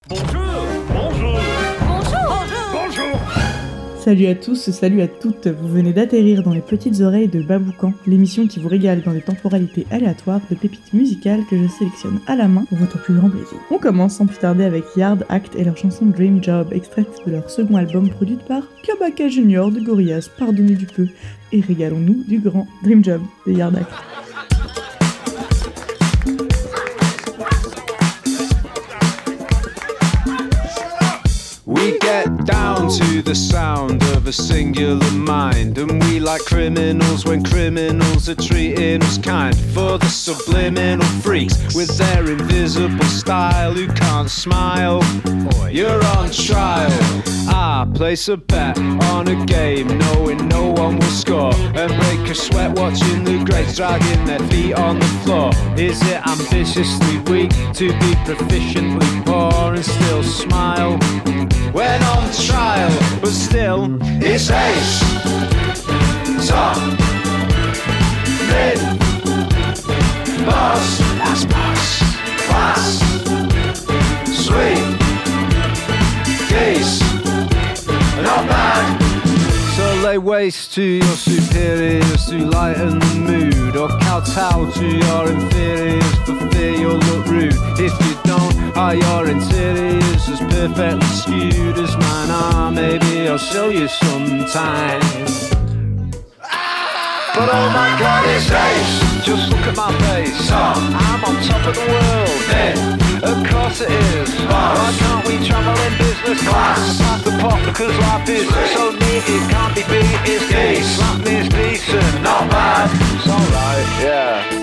Salut à tous, salut à toutes, vous venez d'atterrir dans les petites oreilles de Baboucan, l'émission qui vous régale dans des temporalités aléatoires de pépites musicales que je sélectionne à la main pour votre plus grand plaisir. On commence sans plus tarder avec Yard Act et leur chanson Dream Job, extraite de leur second album produite par Kabaka Junior de Gorillaz, pardonnez du peu, et régalons-nous du grand Dream Job de Yard Act. We get down to the sound of a singular mind, and we like criminals when criminals are treating us kind. For the subliminal freaks with their invisible style who can't smile, you're on trial. I place a bet on a game knowing no one will score, and break a sweat watching the greats dragging their feet on the floor. Is it ambitiously weak to be proficiently poor and still smile when on trial? But still, it's ace, top, mid, boss, that's boss, class, sweet, geese, not bad. So lay waste to your superiors to lighten the mood, or kowtow to your inferiors for fear you'll look rude. If you don't, are your interiors as perfectly skewed as mine are? Maybe I'll show you sometime. But oh my God, it's ace. Just look at my face. I'm on top of the world. Of course it is. Why can't we travel in business class? Pass the pot because life is so neat it can't be beat. It's decent. Slap me is decent, not bad. It's alright, yeah.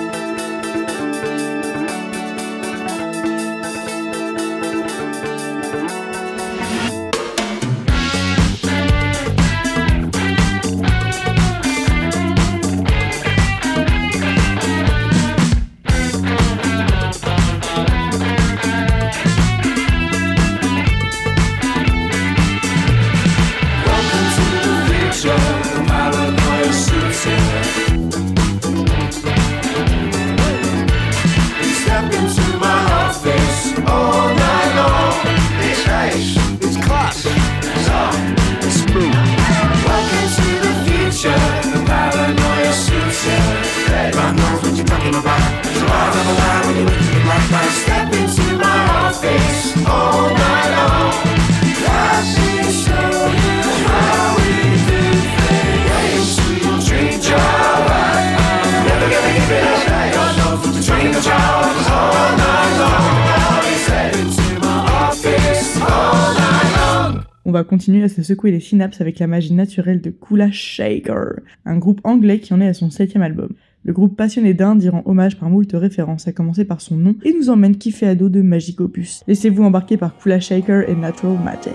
On va continuer à se secouer les synapses avec la magie naturelle de Kula Shaker, un groupe anglais qui en est à son 7e album. Le groupe passionné d'Inde y rend hommage par moult références, à commencer par son nom, et nous emmène kiffer à dos de Magic Opus. Laissez-vous embarquer par Kula Shaker et Natural Magic.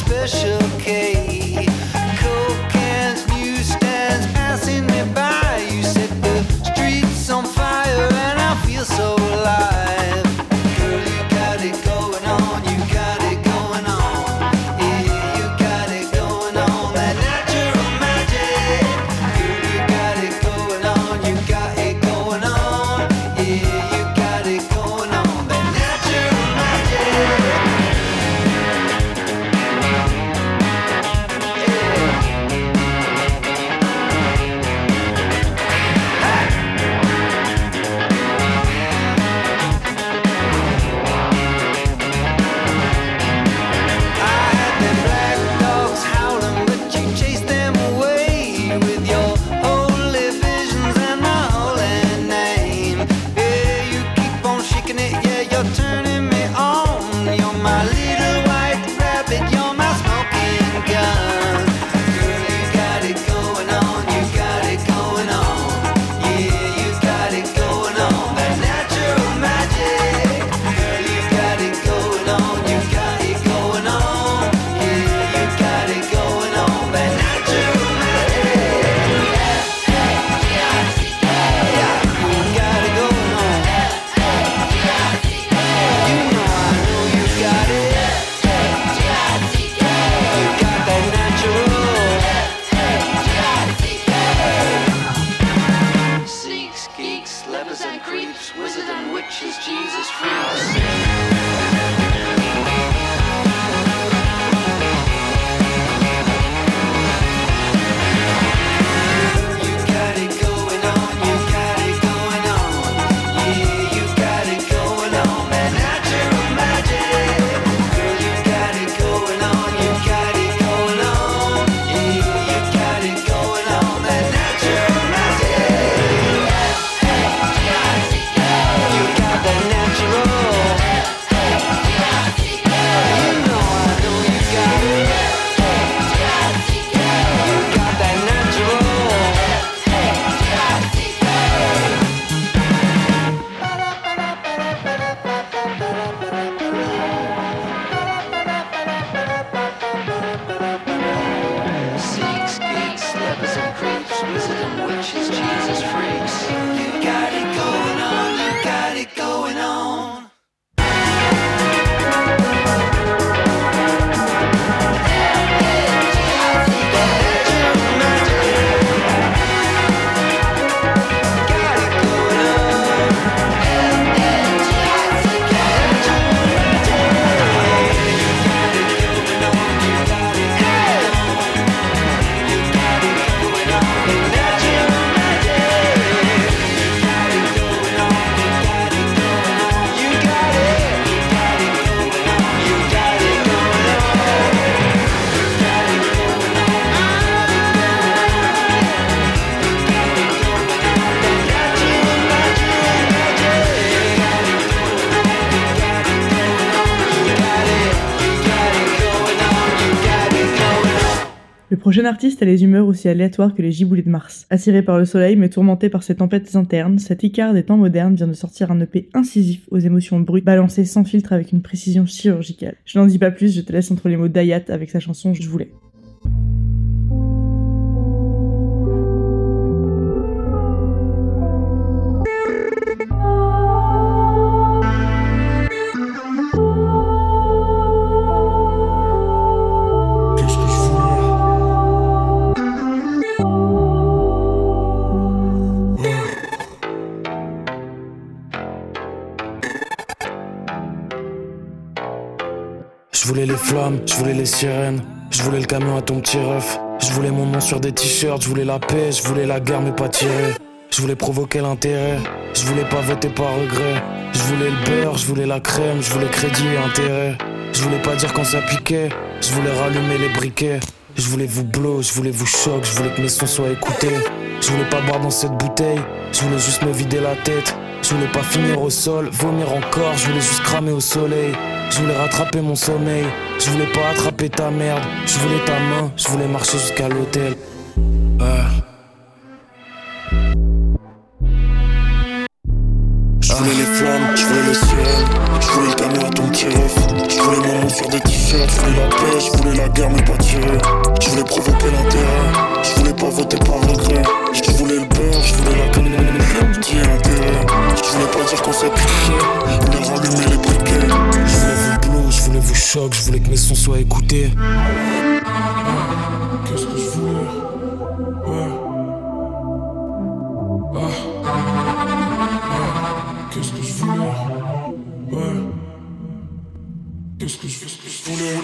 Special K, coke cans, newsstands passing me by. prochain artiste a les humeurs aussi aléatoires que les giboulées de Mars. Attiré par le soleil mais tourmenté par ses tempêtes internes, cet Icare des temps modernes vient de sortir un EP incisif aux émotions brutes, balancé sans filtre avec une précision chirurgicale. Je n'en dis pas plus, je te laisse entre les mots d'Ayat avec sa chanson Je voulais. Je voulais les flammes, je voulais les sirènes, je voulais le camion à ton petit ref. Je voulais mon nom sur des t-shirts, je voulais la paix, je voulais la guerre mais pas tirer. Je voulais provoquer l'intérêt, je voulais pas voter par regret. Je voulais le beurre, je voulais la crème, je voulais crédit et intérêt. Je voulais pas dire quand ça piquait, je voulais rallumer les briquets. Je voulais vous blow, je voulais vous choc, je voulais que mes sons soient écoutés. Je voulais pas boire dans cette bouteille, je voulais juste me vider la tête. Je voulais pas finir au sol, vomir encore, je voulais juste cramer au soleil. Je voulais rattraper mon sommeil, je voulais pas attraper ta merde. Je voulais ta main, je voulais marcher jusqu'à l'hôtel. Je voulais les flammes, je voulais les sirènes, je voulais le camion à ton petit ref. Je voulais mon nom sur des t-shirts, je voulais la paix, je voulais la guerre mais pas tirer. Je voulais provoquer l'intérêt, je voulais pas voter par regret. Je voulais le beurre, je voulais la crédit et intérêt. Je voulais pas dire qu'on s'est piqué, je voulais rallumer les briquets. Je voulais vous blow, je voulais vous choc, je voulais que mes sons soient écoutés. Qu'est-ce que je voulais? Qu'est-ce que je voulais? Qu'est-ce que je voulais?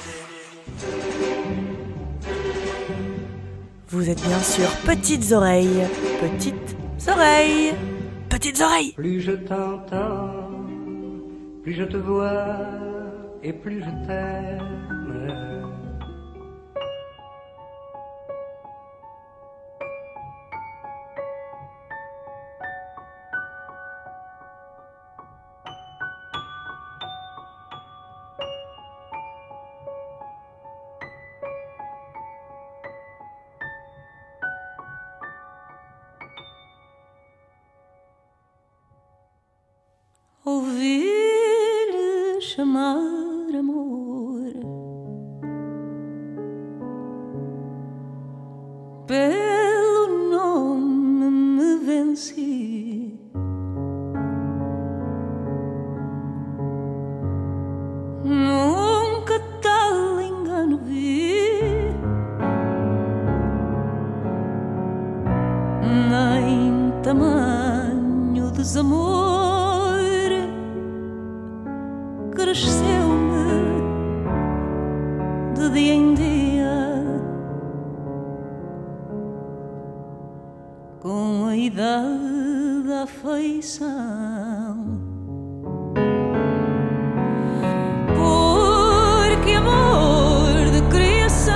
Vous êtes bien sûr Petites Oreilles. Petites Oreilles. Petites Oreilles. Plus je t'entends, plus je te vois et plus je t'aime. Ouvi-lhe chamar amor pelo nome me venci. Nunca tal engano vi, nem tamanho desamor. Cresceu-me de dia em dia com a idade da afeição, porque amor de criação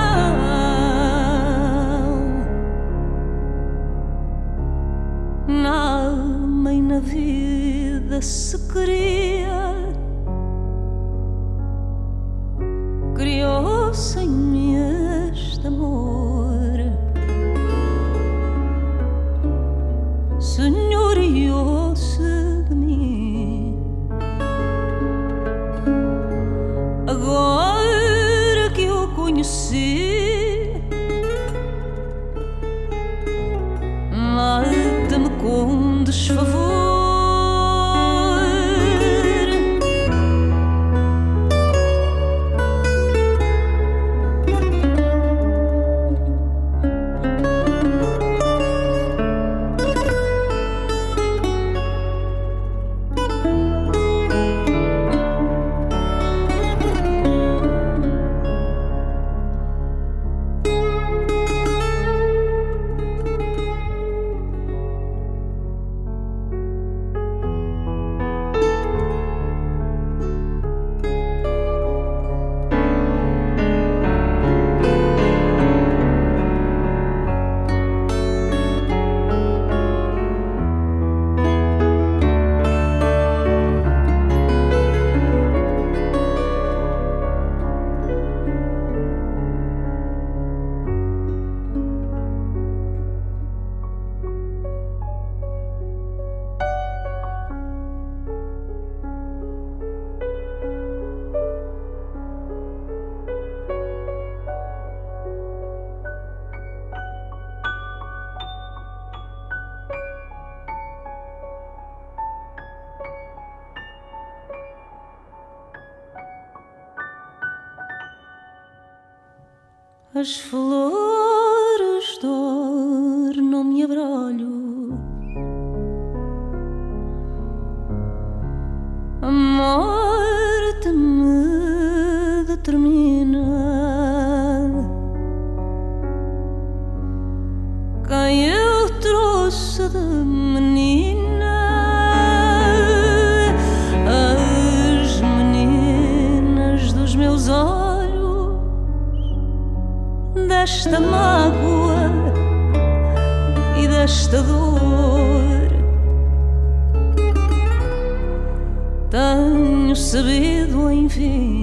na alma e na vida se cria. Criou-se em mim este amor, senhoreou-se de mim. Agora que eu conheci, mata-me com desfavor. as flores tornam-me abrolho, a morte me determina. Quem eu trouxe de menina, as meninas dos meus olhos, desta mágoa e desta dor, tenho sabido, enfim,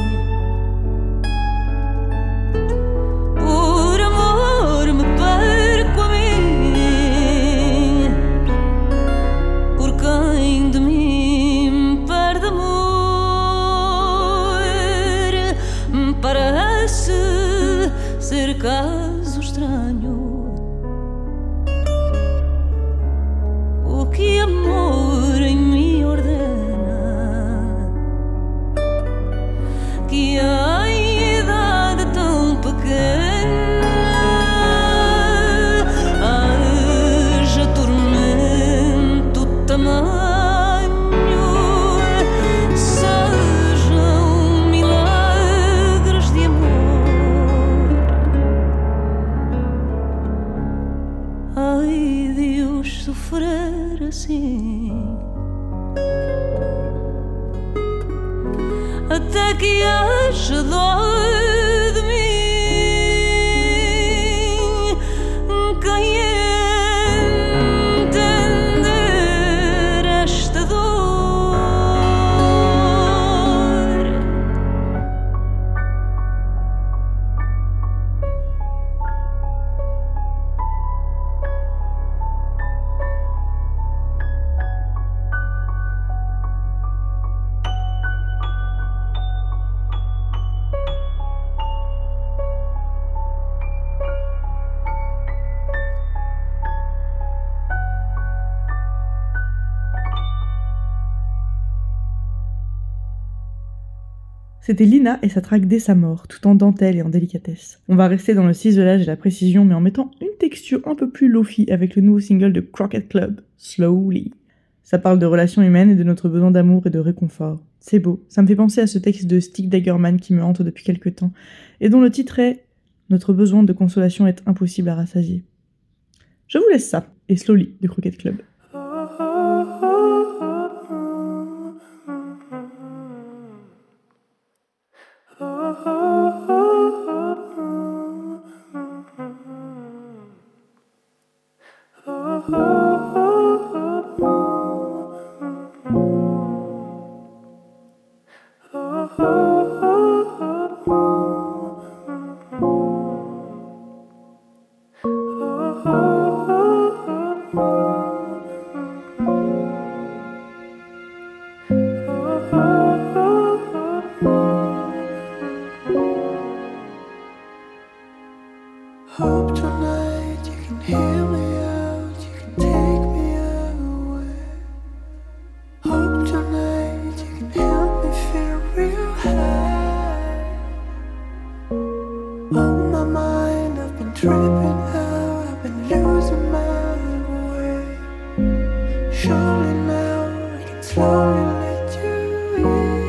por amor me perco a mim, por quem de mim perde amor, parece ser caso estranho, o que amor em mim ordena, que em idade tão pequena haja tormento tamanho, sejam milagres de amor. Ai de os sofrer assim, até que haja dor de mim. Quem entender esta dor, C'était Lina et sa track Dès sa mort, tout en dentelle et en délicatesse. On va rester dans le ciselage et la précision, mais en mettant une texture un peu plus lofi avec le nouveau single de Crockett Club, Slowly. Ça parle de relations humaines et de notre besoin d'amour et de réconfort. C'est beau, ça me fait penser à ce texte de Stig Dagerman qui me hante depuis quelque temps, et dont le titre est « Notre besoin de consolation est impossible à rassasier ». Je vous laisse ça, et Slowly de Crockett Club. Hope tonight you can hear me out, you can take me away. Hope tonight you can help me feel real high. On my mind I've been tripping out, I've been losing my way. Surely now I can slowly let you in.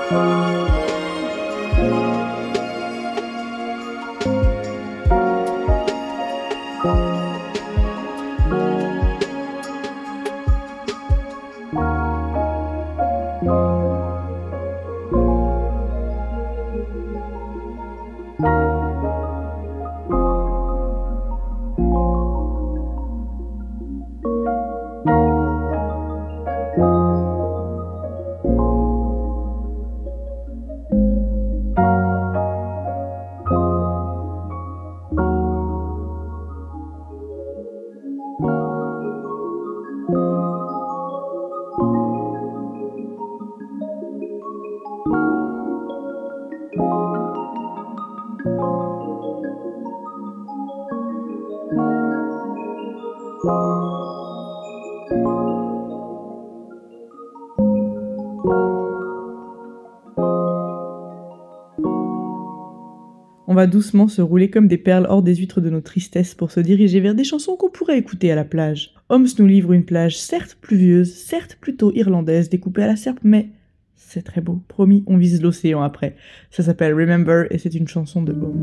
On va doucement se rouler comme des perles hors des huîtres de nos tristesses pour se diriger vers des chansons qu'on pourrait écouter à la plage. Holmes nous livre une plage certes pluvieuse, certes plutôt irlandaise, découpée à la serpe, mais c'est très beau. Promis, on vise l'océan après. Ça s'appelle Remember et c'est une chanson de Holmes.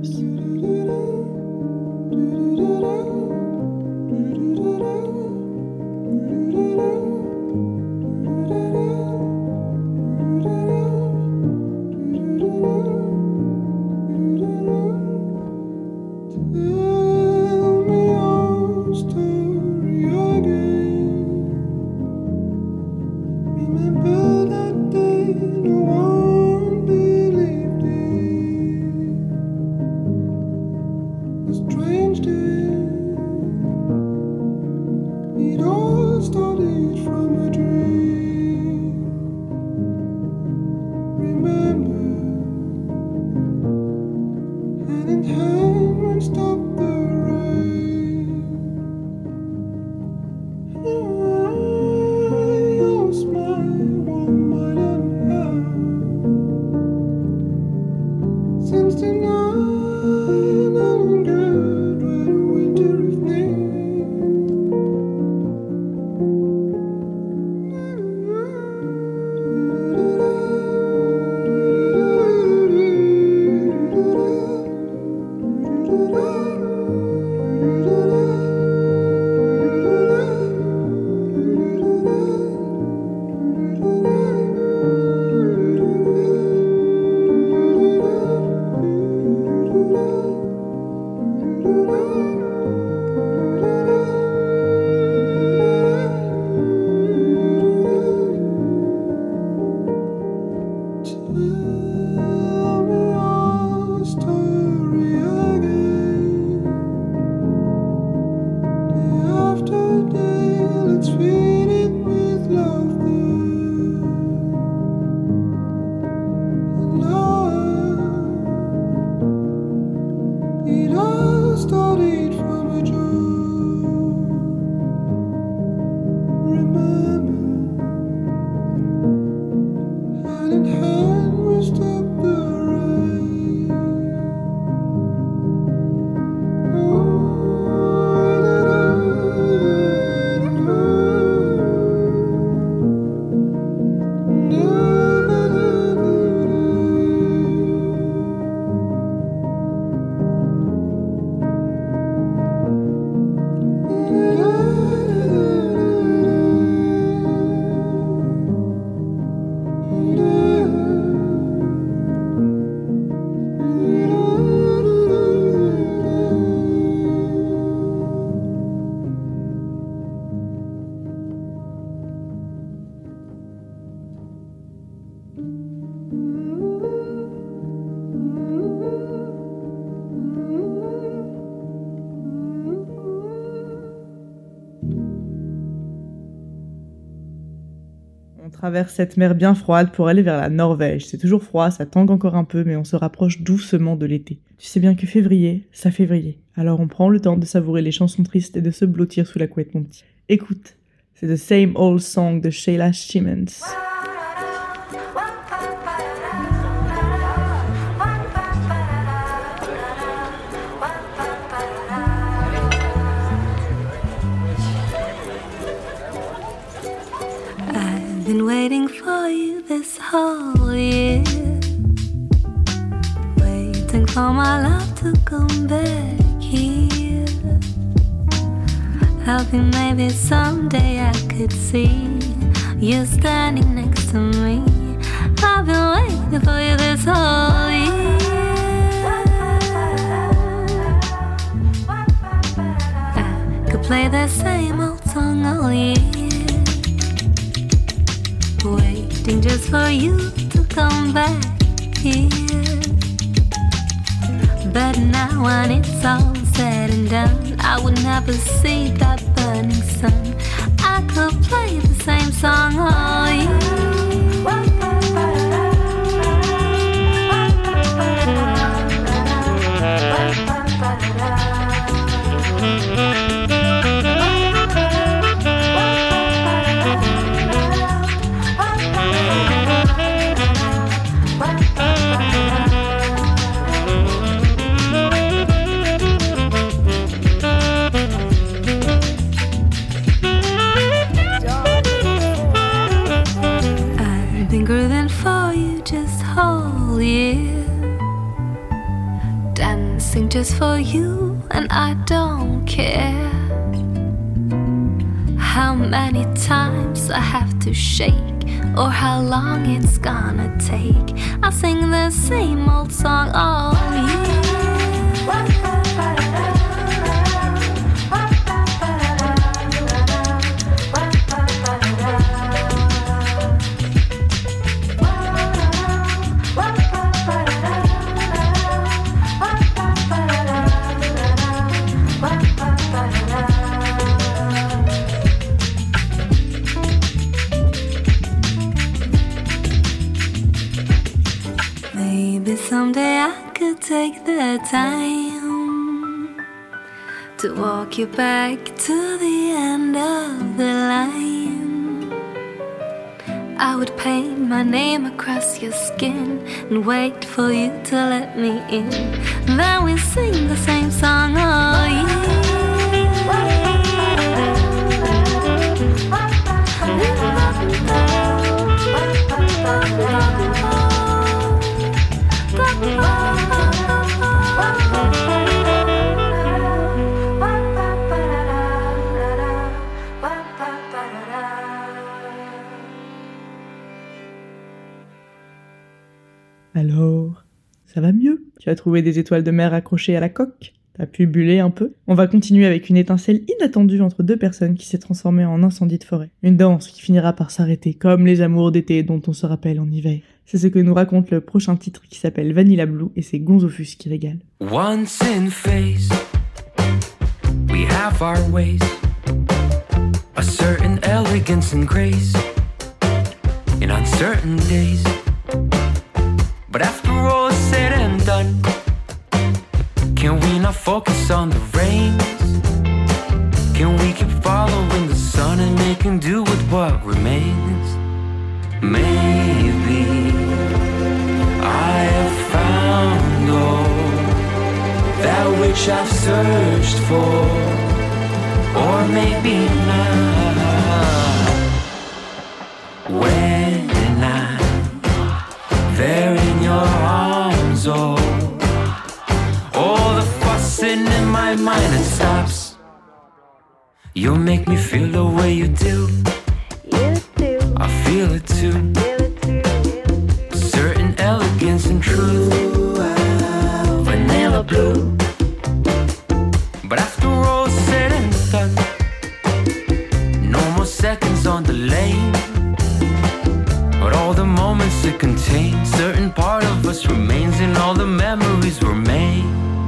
On traverse cette mer bien froide pour aller vers la Norvège. C'est toujours froid, ça tangue encore un peu, mais on se rapproche doucement de l'été. Tu sais bien que février, ça fait vriller. Alors on prend le temps de savourer les chansons tristes et de se blottir sous la couette, mon petit. Écoute, c'est The Same Old Song de Sheila Simmons. Been waiting for you this whole year. for my love to come back here. Hoping maybe someday I could see you standing next to me. I've been waiting for you this whole year. I could play the same old song all year, waiting just for you to come back here. But now when it's all said and done, I would never see that burning sun. I could play the same song all year. Grooving for you just whole year, dancing just for you, and I don't care how many times I have to shake or how long it's gonna take. I sing the same old song all year. Someday I could take the time to walk you back to the end of the line. I would paint my name across your skin and wait for you to let me in. Then we sing the same song all year. Alors, ça va mieux? Tu as trouvé des étoiles de mer accrochées à la coque? T'as pu buller un peu? On va continuer avec une étincelle inattendue entre deux personnes qui s'est transformée en incendie de forêt. Une danse qui finira par s'arrêter, comme les amours d'été dont on se rappelle en hiver. C'est ce que nous raconte le prochain titre qui s'appelle Vanilla Blue et c'est Gonzofus qui régale. Once in phase, we have our ways, a certain elegance and grace in uncertain days. But after all is said and done, can we not focus on the rains? Can we keep following the sun and making do with what remains? Maybe I have found all that which I've searched for, or maybe not. When I'm there in your arms, oh, all the fussing in my mind it stops. You'll make me feel the way you do. I feel it too. Certain elegance and truth. Vanilla blue. But after all said and done, no more seconds on the lane. But all the moments it contains, certain part of us remains in all the memories were made.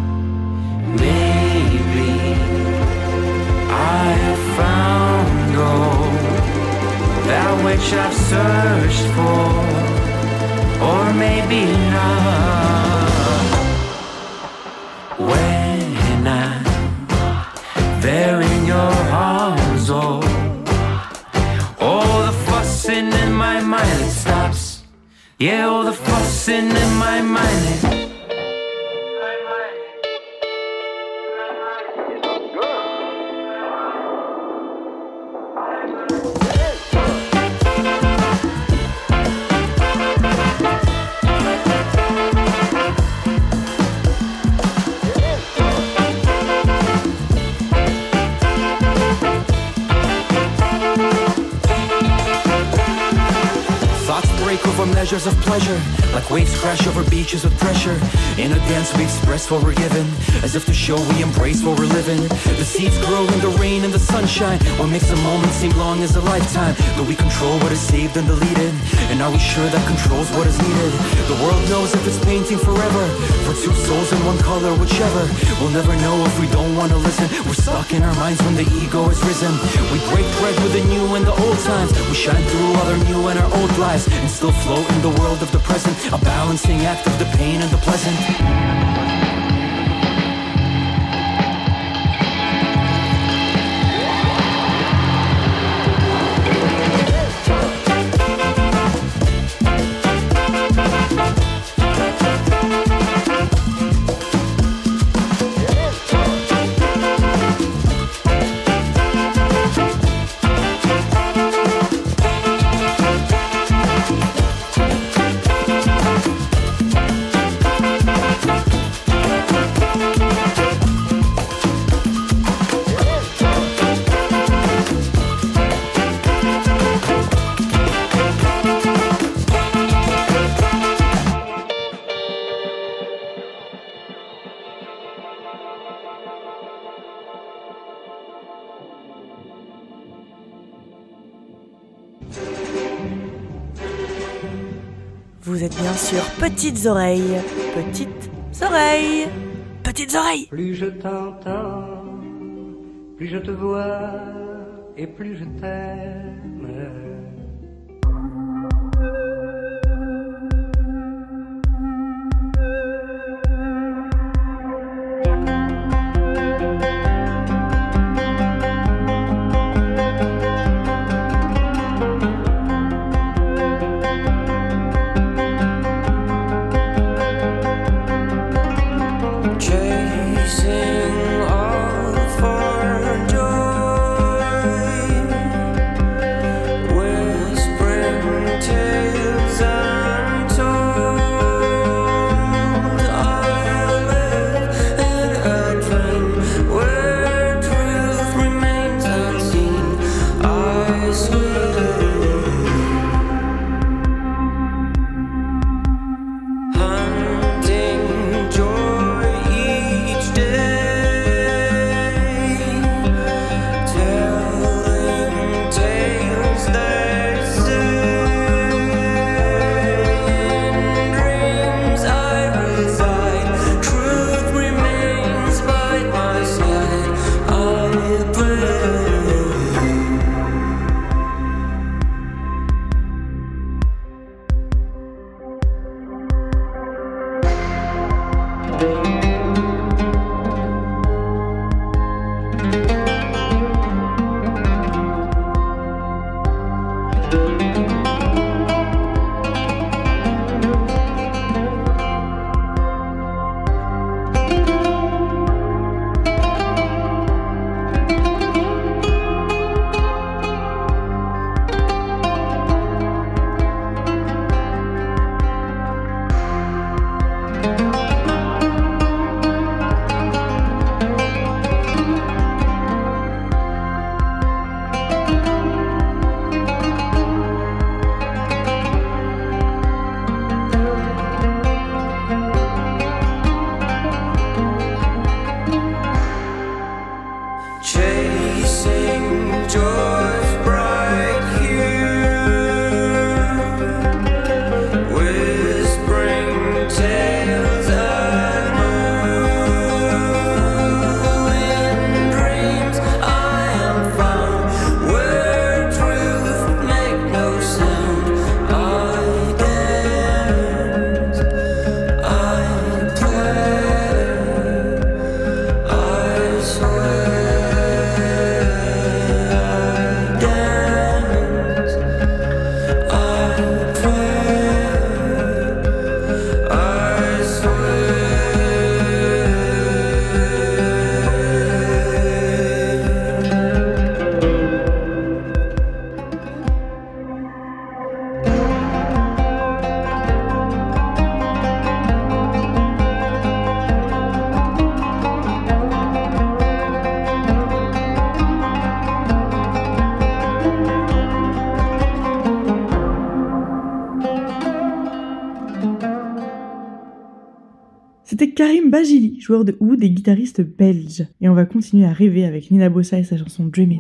Maybe I have found all that which I've searched for, or maybe not. When I'm there in your arms, oh, all the fussing in my mind it stops. Yeah, all the fussing in my mind it. treasures of pleasure. Like waves crash over beaches with pressure. In a dance we express what we're given, as if to show we embrace what we're living. The seeds grow in the rain and the sunshine. What makes a moment seem long as a lifetime? Do we control what is saved and deleted? And are we sure that controls what is needed? The world knows if it's painting forever. For two souls in one color, whichever. We'll never know if we don't want to listen. We're stuck in our minds when the ego is risen. We break bread with the new and the old times. We shine through all our new and our old lives, and still float in the world of the present. A balancing act of the pain and the pleasant. Vous êtes bien sur Petites Oreilles. Petites Oreilles. Petites Oreilles. Plus je t'entends, plus je te vois et plus je t'aime. C'était Karim Bajili, joueur de oud et guitariste belge. Et on va continuer à rêver avec Nina Bossa et sa chanson Dreamin'.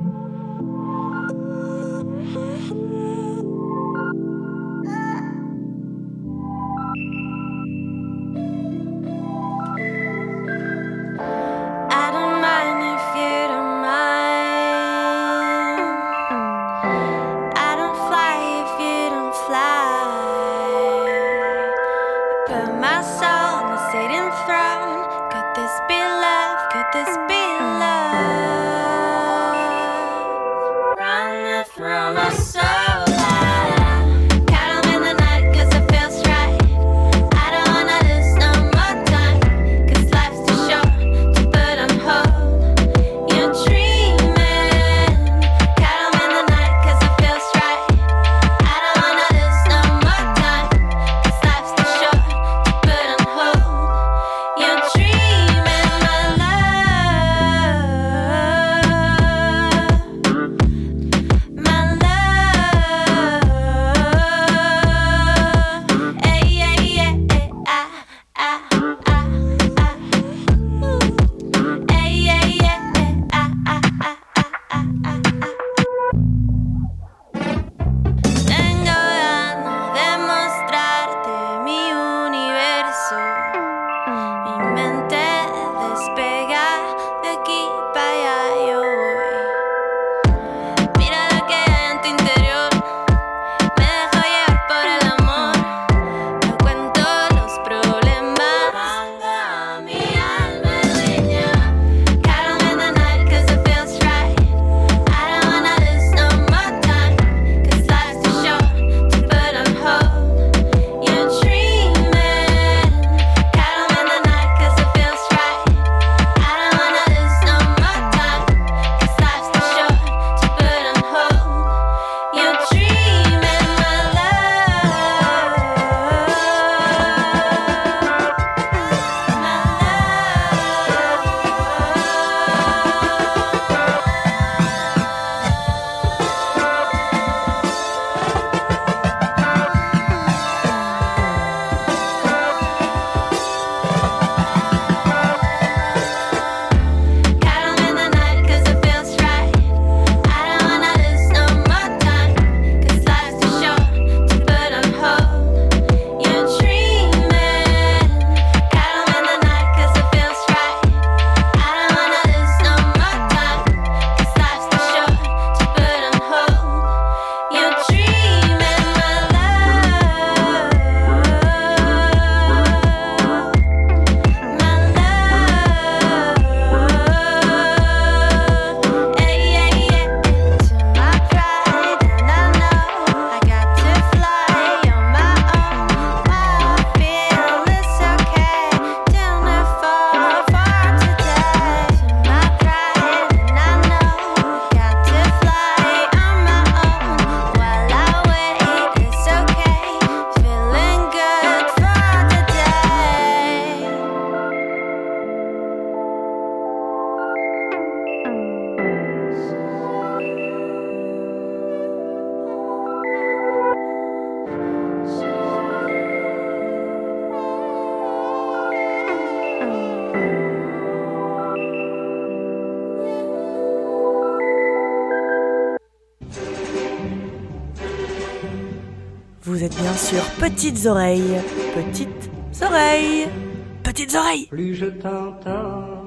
Vous êtes bien sûr Petites Oreilles. Petites Oreilles. Petites Oreilles. Plus je t'entends,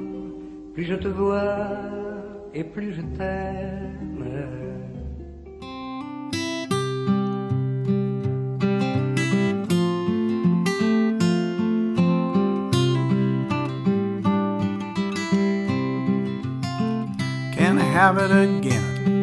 plus je te vois et plus je t'aime. Can I have it again?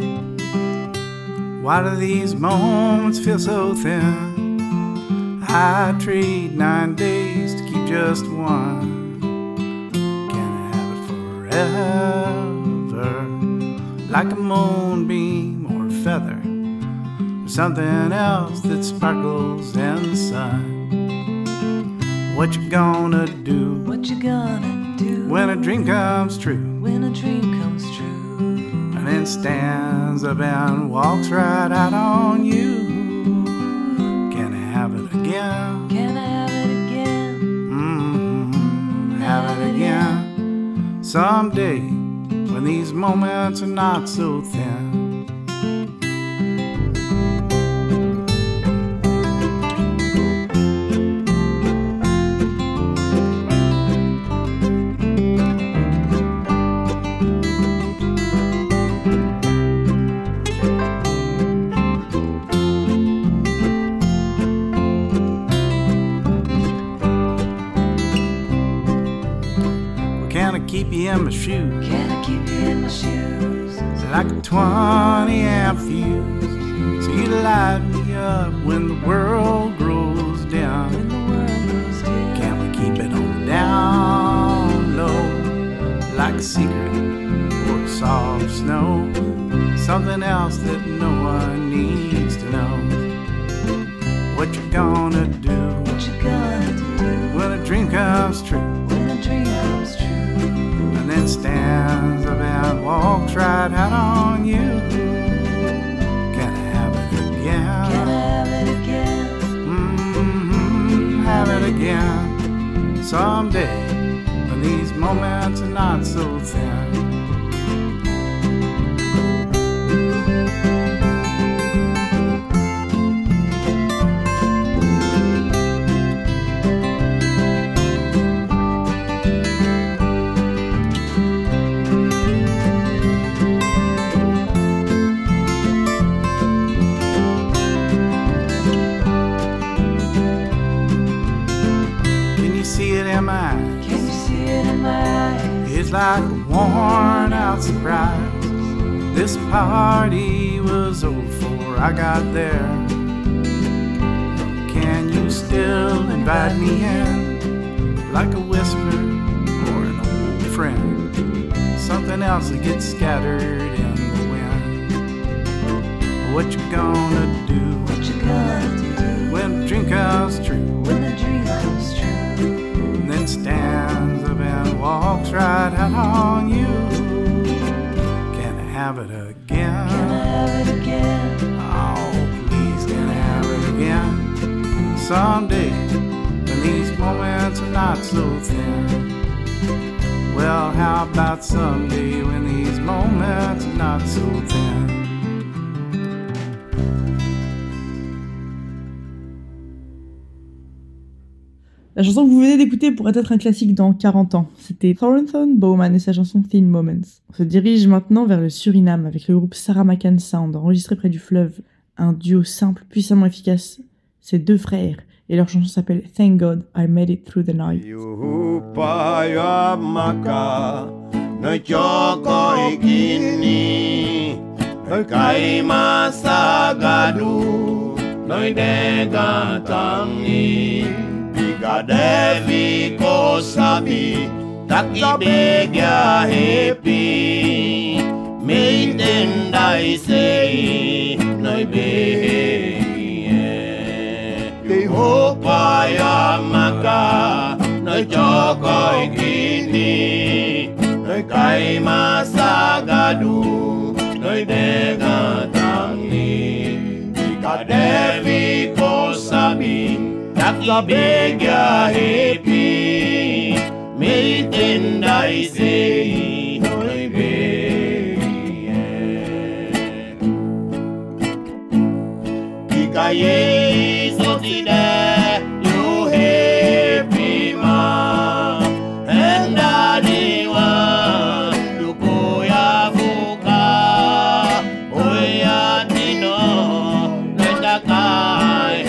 Why do these moments feel so thin? I trade 9 days to keep just one. Can I have it forever? Like a moonbeam or a feather, or something else that sparkles in the sun. What you gonna do? What you gonna do when a dream comes true? When a dream comes true. And then stands up and walks right out on you. Can I have it again? Can I have it again? Mm-hmm. someday when these moments are not so thin. Keep you in my shoes. Can I keep you in my shoes? Like a 20 amp fuse. So you light me up when the world grows down. When the world goes down. Can we keep it on down low? Like a secret or soft snow. Something else that no one needs to know. What you gonna do? What you gonna do? When a dream comes true. When a dream comes true. And then stands up and walks right out on you. Can I have it again? Can I have it again? Have it again someday when these moments are not so thin. Can you see it in my eyes? It's like a worn out surprise. This party was over before I got there. Can you still invite me in? Like a whisper or an old friend. Something else that gets scattered in the wind. What you gonna do? What you gonna do? When the dream comes true. When the dream comes true. Then stands up and walks right out on you. Can I have it again? Can I have it again? Oh, please, can I have it again? Someday, when these moments are not so thin. Well, how about someday when these moments are not so thin? La chanson que vous venez d'écouter pourrait être un classique dans 40 ans. C'était Thornton Bowman et sa chanson Thin Moments. On se dirige maintenant vers le Suriname avec le groupe Saramaccan Sound, enregistré près du fleuve. Un duo simple, puissamment efficace. C'est deux frères et leur chanson s'appelle Thank God I Made It Through the Night. Kadevi ko sabi takibegya happy maintain dai say noi be hopa ya maka noi joko ikini noi kai masagadu noi dega tangi kadevi ko sabi Takibegya happy, maintain I say, noi be. Kikaye sotide, you happy ma, and adiwa, you koya fuka, oya tino, netakai.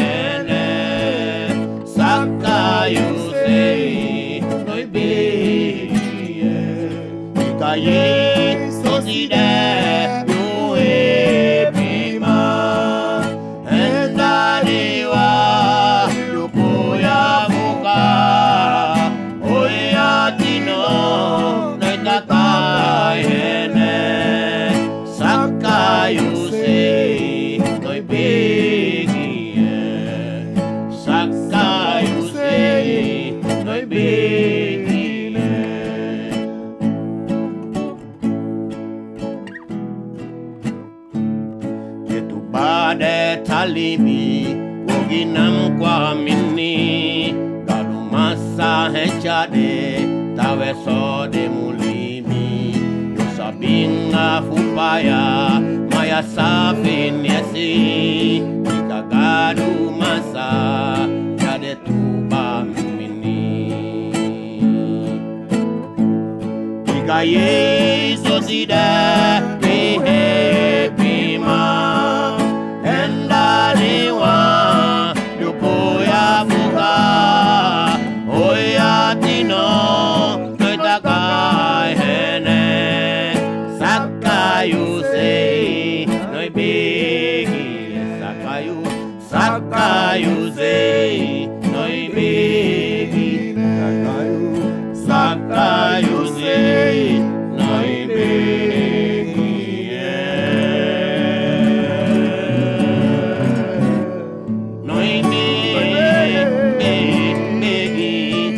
You say, noi be, Kaye, so see that you happy ma, and Adiwa, you poya buka, oya tino, netakai hene, Saka you say, noi be, Saka you say, noi be. Bade talibi woginam kwa mini galu masa hechade tawe so de muli nga fupaya maya safin yasi ikagadu masa jade tuba mini ikaye sosida pima endaliwa yupoya fuka oya tino toitakai hene sakayu sei noi bigi sakayu sei noi bigi sakayu sei noi bigi noi bigi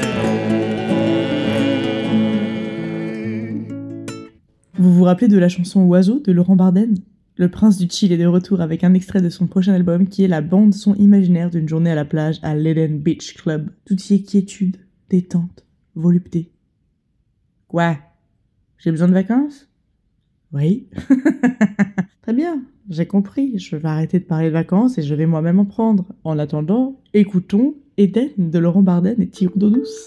Vous vous rappelez de la chanson Oiseau de Laurent Barden ? Le prince du chill est de retour avec un extrait de son prochain album qui est la bande-son imaginaire d'une journée à la plage à l'Eden Beach Club. Tout y est quiétude, détente, volupté. Quoi ? J'ai besoin de vacances ? Oui. Très bien, j'ai compris. Je vais arrêter de parler de vacances et je vais moi-même en prendre. En attendant, écoutons Eden de Laurent Barden et tirons d'eau douce.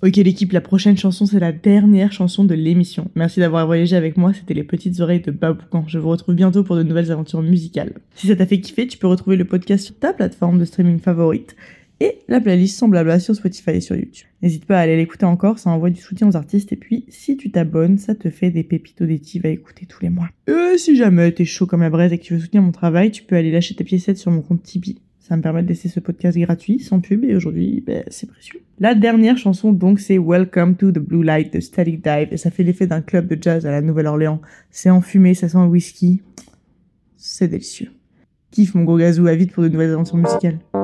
Ok l'équipe, la prochaine chanson c'est la dernière chanson de l'émission. Merci d'avoir voyagé avec moi, c'était les petites oreilles de Baboucan. Je vous retrouve bientôt pour de nouvelles aventures musicales. Si ça t'a fait kiffer, tu peux retrouver le podcast sur ta plateforme de streaming favorite et la playlist sans blabla sur Spotify et sur YouTube. N'hésite pas à aller l'écouter encore, ça envoie du soutien aux artistes et puis si tu t'abonnes, ça te fait des pépites auditives à écouter tous les mois. Et si jamais t'es chaud comme la braise et que tu veux soutenir mon travail, tu peux aller lâcher tes piécettes sur mon compte Tipeee. Ça me permet de laisser ce podcast gratuit, sans pub, et aujourd'hui, c'est précieux. La dernière chanson, donc, c'est Welcome to the Blue Light de Static Dive, et ça fait l'effet d'un club de jazz à la Nouvelle-Orléans. C'est enfumé, ça sent le whisky. C'est délicieux. Kiffe mon gros gazou, à vite pour de nouvelles aventures musicales.